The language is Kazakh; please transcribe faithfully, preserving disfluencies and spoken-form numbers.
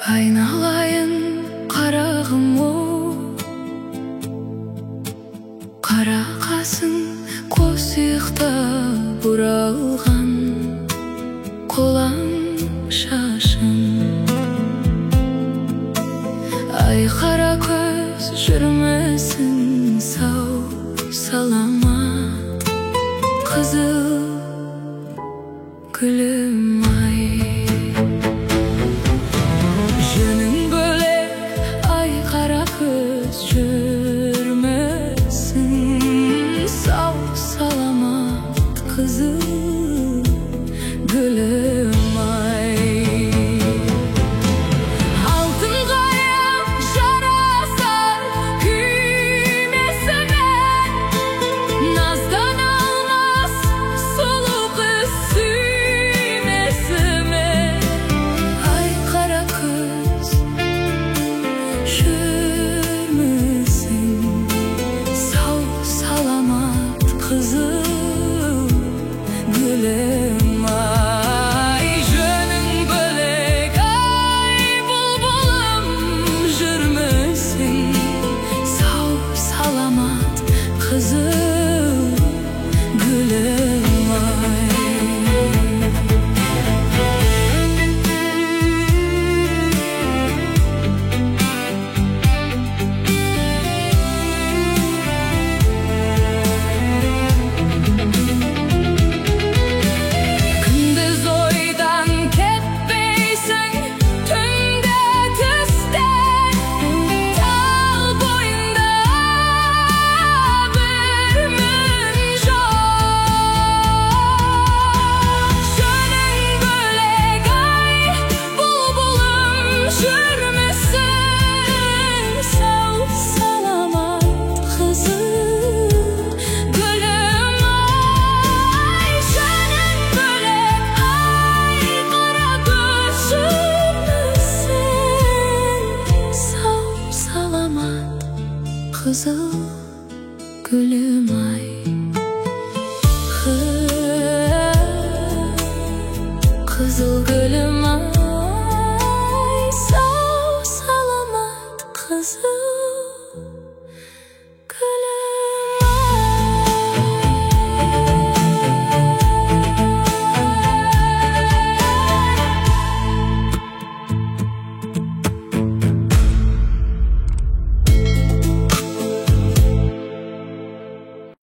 Айналайын қарағым оу, қара қасың қос иықта бұралған қолаң шашың. Ай қара көз жүрмісің сау саламат, қызыл гүлім ай. Жөнің бөлек ай қара көз жүрмісің сау саламат, қызыл гүлім ай. Алтын қайың жарасар күймесімен, наздан алмас сұлу қыз сүймесімен. Ай қара көз жүрмісің сау саламат, қызыл гүлім ай. Жөнің бөлек ай бұлбұлым, жүрмісің сау саламат, қызыл гүлім ай. Күндіз ойдан кетпейсің, түнде түстен, тал бойында бір мін жоқ. Жөнің бөлек ай бұлбұлым, жүрмісің сау саламат, қызыл гүлім ай. Жөнің бөлек ай қара көз жүрмісің сау саламат, қызыл гүлім